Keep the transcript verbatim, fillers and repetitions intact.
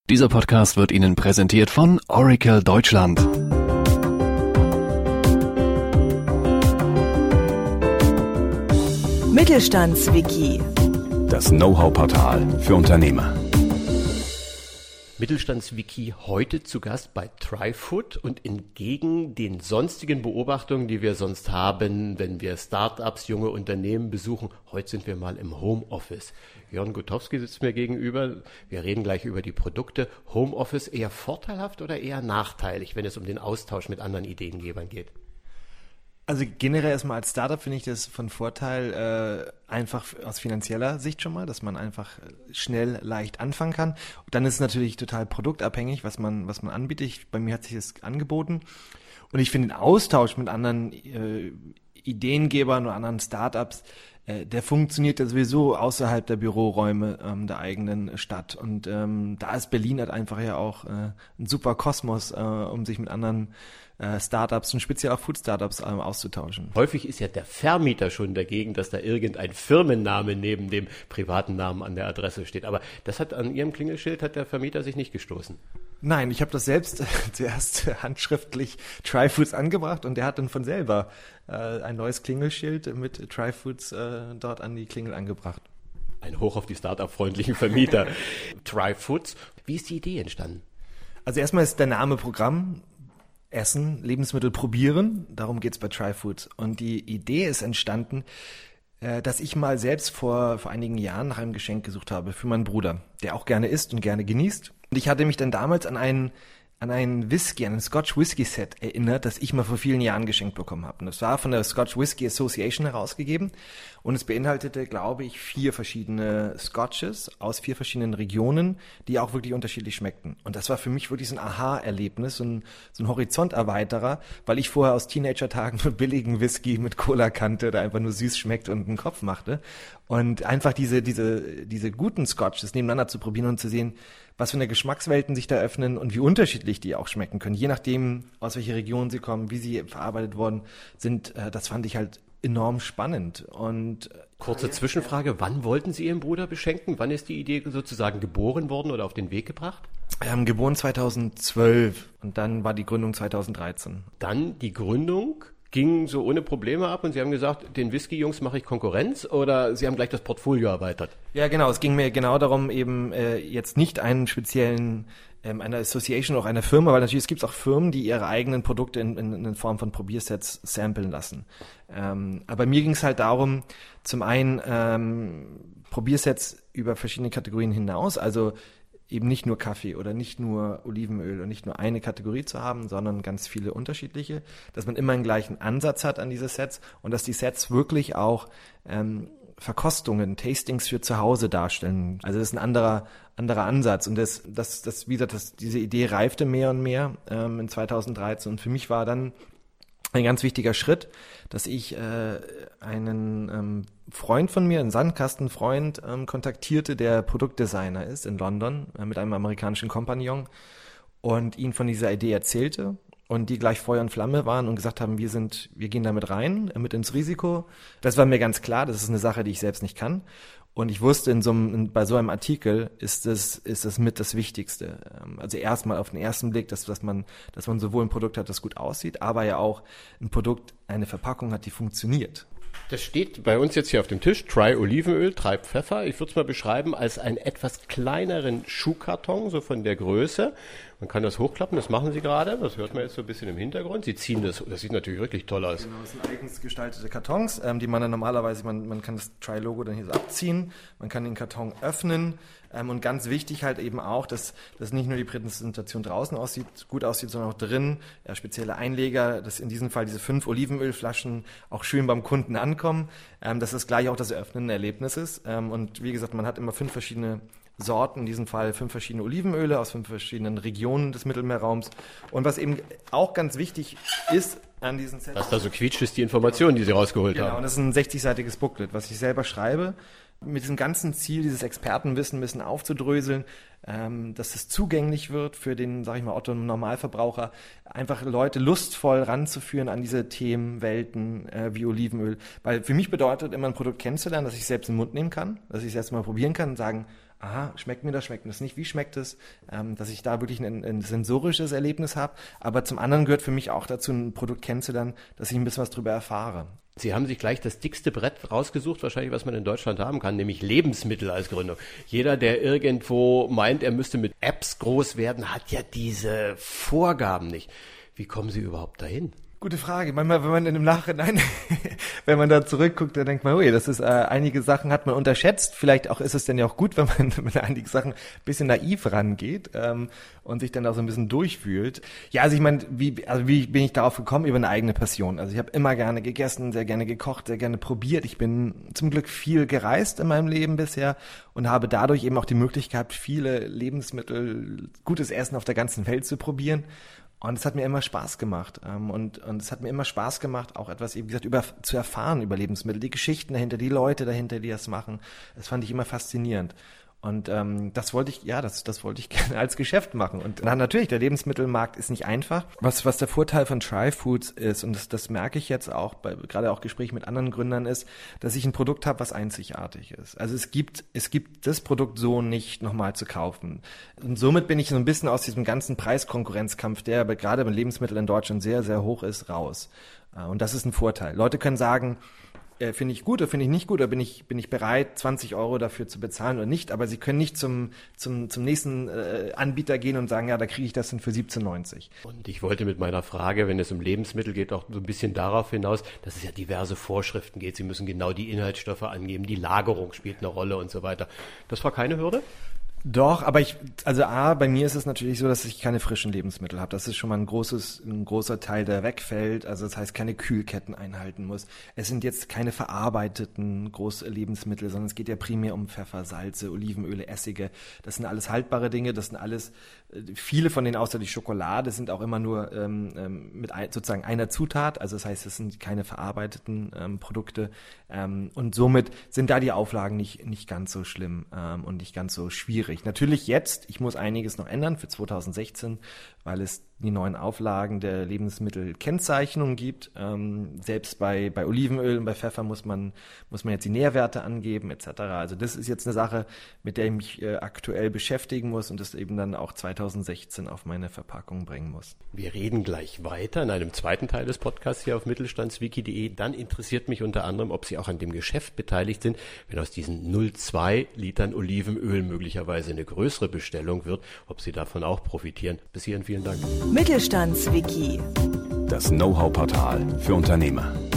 Dieser Podcast wird Ihnen präsentiert von Oracle Deutschland. Mittelstandswiki. Das Know-how-Portal für Unternehmer. Mittelstandswiki heute zu Gast bei Tryfood und entgegen den sonstigen Beobachtungen, die wir sonst haben, wenn wir Startups, junge Unternehmen besuchen, heute sind wir mal im Homeoffice. Jörn Gutowski sitzt mir gegenüber. Wir reden gleich über die Produkte. Homeoffice eher vorteilhaft oder eher nachteilig, wenn es um den Austausch mit anderen Ideengebern geht? Also generell erstmal als Startup finde ich das von Vorteil, äh, einfach aus finanzieller Sicht schon mal, dass man einfach schnell, leicht anfangen kann. Und dann ist es natürlich total produktabhängig, was man was man anbietet. Ich, bei mir hat sich das angeboten. Und ich finde den Austausch mit anderen äh, Ideengebern oder anderen Startups, äh, der funktioniert ja sowieso außerhalb der Büroräume ähm, der eigenen Stadt. Und ähm, da ist Berlin halt einfach ja auch äh, ein super Kosmos, äh, um sich mit anderen Startups und speziell auch Food-Startups ähm, auszutauschen. Häufig ist ja der Vermieter schon dagegen, dass da irgendein Firmenname neben dem privaten Namen an der Adresse steht. Aber das hat an Ihrem Klingelschild hat der Vermieter sich nicht gestoßen. Nein, ich habe das selbst äh, zuerst handschriftlich Tryfoods angebracht und der hat dann von selber äh, ein neues Klingelschild mit Tryfoods äh, dort an die Klingel angebracht. Ein Hoch auf die Startup-freundlichen Vermieter. Tryfoods. Wie ist die Idee entstanden? Also erstmal ist der Name Programm. Essen, Lebensmittel probieren, darum geht's bei Tryfoods. Und die Idee ist entstanden, äh, dass ich mal selbst vor, vor einigen Jahren nach einem Geschenk gesucht habe für meinen Bruder, der auch gerne isst und gerne genießt. Und ich hatte mich dann damals an einen an einen Whisky, an ein Scotch Whisky Set erinnert, das ich mal vor vielen Jahren geschenkt bekommen habe. Und das war von der Scotch Whisky Association herausgegeben und es beinhaltete, glaube ich, vier verschiedene Scotches aus vier verschiedenen Regionen, die auch wirklich unterschiedlich schmeckten. Und das war für mich wirklich so ein Aha-Erlebnis, so ein, so ein Horizonterweiterer, weil ich vorher aus Teenager-Tagen nur billigen Whisky mit Cola kannte, der einfach nur süß schmeckt und einen Kopf machte. Und einfach diese, diese, diese guten Scotches nebeneinander zu probieren und zu sehen, was für eine Geschmackswelten sich da öffnen und wie unterschiedlich die auch schmecken können. Je nachdem, aus welcher Region sie kommen, wie sie verarbeitet worden sind, äh, das fand ich halt enorm spannend. Und kurze ja, Zwischenfrage, wann wollten Sie Ihren Bruder beschenken? Wann ist die Idee sozusagen geboren worden oder auf den Weg gebracht? Ähm, geboren zweitausendzwölf und dann war die Gründung zweitausenddreizehn. Dann die Gründung ging so ohne Probleme ab und Sie haben gesagt, den Whisky-Jungs mache ich Konkurrenz oder Sie haben gleich das Portfolio erweitert? Ja, genau. Es ging mir genau darum, eben äh, jetzt nicht einen speziellen, ähm, eine Association oder auch eine Firma, weil natürlich es gibt auch Firmen, die ihre eigenen Produkte in, in, in Form von Probiersets samplen lassen. Ähm, aber mir ging es halt darum, zum einen ähm, Probiersets über verschiedene Kategorien hinaus, also eben nicht nur Kaffee oder nicht nur Olivenöl und nicht nur eine Kategorie zu haben, sondern ganz viele unterschiedliche, dass man immer einen gleichen Ansatz hat an diese Sets und dass die Sets wirklich auch ähm, Verkostungen, Tastings für zu Hause darstellen. Also das ist ein anderer anderer Ansatz und das, das, das wie gesagt, das, diese Idee reifte mehr und mehr ähm, in zweitausenddreizehn und für mich war dann ein ganz wichtiger Schritt, dass ich äh, einen ähm, Freund von mir, einen Sandkastenfreund, ähm, kontaktierte, der Produktdesigner ist in London äh, mit einem amerikanischen Kompagnon und ihn von dieser Idee erzählte und die gleich Feuer und Flamme waren und gesagt haben, wir sind, wir gehen damit rein, äh, mit ins Risiko. Das war mir ganz klar, das ist eine Sache, die ich selbst nicht kann. Und ich wusste, in so einem, in, bei so einem Artikel ist das, ist das mit das Wichtigste. Also erstmal auf den ersten Blick, dass, dass man, dass man sowohl ein Produkt hat, das gut aussieht, aber ja auch ein Produkt, eine Verpackung hat, die funktioniert. Das steht bei uns jetzt hier auf dem Tisch, Try Olivenöl, Try Pfeffer. Ich würde es mal beschreiben als einen etwas kleineren Schuhkarton, so von der Größe. Man kann das hochklappen, das machen Sie gerade. Das hört man jetzt so ein bisschen im Hintergrund. Sie ziehen das, das sieht natürlich wirklich toll aus. Genau, das sind eigens gestaltete Kartons, ähm, die man dann normalerweise, man, man kann das Try-Logo dann hier so abziehen, man kann den Karton öffnen ähm, und ganz wichtig halt eben auch, dass, dass nicht nur die Präsentation draußen aussieht, gut aussieht, sondern auch drin, ja, spezielle Einleger, dass in diesem Fall diese fünf Olivenölflaschen auch schön beim Kunden ankommen, ähm, dass das gleich auch das Eröffnen ein Erlebnis ist ähm, und wie gesagt, man hat immer fünf verschiedene Sorten, in diesem Fall fünf verschiedene Olivenöle aus fünf verschiedenen Regionen des Mittelmeerraums. Und was eben auch ganz wichtig ist an diesen Sets. Was da so quietscht, ist die Information, die Sie rausgeholt genau, haben. Genau, und das ist ein sechzigseitiges Booklet, was ich selber schreibe, mit diesem ganzen Ziel, dieses Expertenwissen ein bisschen aufzudröseln, ähm, dass es zugänglich wird für den, sag ich mal, Otto-Normalverbraucher, einfach Leute lustvoll ranzuführen an diese Themen, Welten äh, wie Olivenöl. Weil für mich bedeutet immer ein Produkt kennenzulernen, dass ich selbst in den Mund nehmen kann, dass ich es erst mal probieren kann und sagen, aha, schmeckt mir das, schmeckt mir das nicht, wie schmeckt es, ähm, dass ich da wirklich ein, ein sensorisches Erlebnis habe. Aber zum anderen gehört für mich auch dazu, ein Produkt kennenzulernen, dass ich ein bisschen was drüber erfahre. Sie haben sich gleich das dickste Brett rausgesucht, wahrscheinlich, was man in Deutschland haben kann, nämlich Lebensmittel als Gründung. Jeder, der irgendwo meint, er müsste mit Apps groß werden, hat ja diese Vorgaben nicht. Wie kommen Sie überhaupt dahin? Gute Frage. Manchmal, wenn man in dem Nachhinein, wenn man da zurückguckt, dann denkt man, ui, das ist, äh, einige Sachen hat man unterschätzt. Vielleicht auch ist es dann ja auch gut, wenn man mit einigen Sachen ein bisschen naiv rangeht ähm, und sich dann auch so ein bisschen durchfühlt. Ja, also ich meine, wie, also wie bin ich darauf gekommen? Über eine eigene Passion. Also ich habe immer gerne gegessen, sehr gerne gekocht, sehr gerne probiert. Ich bin zum Glück viel gereist in meinem Leben bisher und habe dadurch eben auch die Möglichkeit, viele Lebensmittel, gutes Essen auf der ganzen Welt zu probieren. Und es hat mir immer Spaß gemacht. Und, und es hat mir immer Spaß gemacht, auch etwas, wie gesagt, über, zu erfahren über Lebensmittel, die Geschichten dahinter, die Leute dahinter, die das machen. Das fand ich immer faszinierend. Und ähm, das wollte ich, ja, das, das wollte ich gerne als Geschäft machen. Und na, natürlich, der Lebensmittelmarkt ist nicht einfach. Was, was der Vorteil von Tryfoods ist, und das, das merke ich jetzt auch, bei, gerade auch Gesprächen mit anderen Gründern, ist, dass ich ein Produkt habe, was einzigartig ist. Also es gibt, es gibt das Produkt so nicht nochmal zu kaufen. Und somit bin ich so ein bisschen aus diesem ganzen Preiskonkurrenzkampf, der aber gerade bei Lebensmitteln in Deutschland sehr, sehr hoch ist, raus. Und das ist ein Vorteil. Leute können sagen, Äh, finde ich gut oder finde ich nicht gut, oder bin ich bin ich bereit, zwanzig Euro dafür zu bezahlen oder nicht, aber sie können nicht zum zum zum nächsten äh, Anbieter gehen und sagen, ja, da kriege ich das dann für siebzehn neunzig. Und ich wollte mit meiner Frage, wenn es um Lebensmittel geht, auch so ein bisschen darauf hinaus, dass es ja diverse Vorschriften geht. Sie müssen genau die Inhaltsstoffe angeben, die Lagerung spielt eine Rolle und so weiter. Das war keine Hürde? Doch, aber ich, also A, bei mir ist es natürlich so, dass ich keine frischen Lebensmittel habe. Das ist schon mal ein großes, ein großer Teil, der wegfällt. Also das heißt, keine Kühlketten einhalten muss. Es sind jetzt keine verarbeiteten Großlebensmittel, sondern es geht ja primär um Pfeffer, Salze, Olivenöle, Essige. Das sind alles haltbare Dinge. Das sind alles, viele von denen außer die Schokolade sind auch immer nur ähm, mit ein, sozusagen einer Zutat. Also das heißt, es sind keine verarbeiteten ähm, Produkte. Ähm, und somit sind da die Auflagen nicht, nicht ganz so schlimm ähm, und nicht ganz so schwierig. Natürlich jetzt, ich muss einiges noch ändern für zwanzig sechzehn, weil es die neuen Auflagen der Lebensmittelkennzeichnung gibt. Ähm, selbst bei bei Olivenöl und bei Pfeffer muss man muss man jetzt die Nährwerte angeben et cetera. Also das ist jetzt eine Sache, mit der ich mich äh, aktuell beschäftigen muss und das eben dann auch zwanzig sechzehn auf meine Verpackung bringen muss. Wir reden gleich weiter in einem zweiten Teil des Podcasts hier auf mittelstandswiki punkt de. Dann interessiert mich unter anderem, ob Sie auch an dem Geschäft beteiligt sind, wenn aus diesen null Komma zwei Litern Olivenöl möglicherweise eine größere Bestellung wird, ob Sie davon auch profitieren. Bis hierhin vielen Dank. Mittelstandswiki. Das Know-how-Portal für Unternehmer.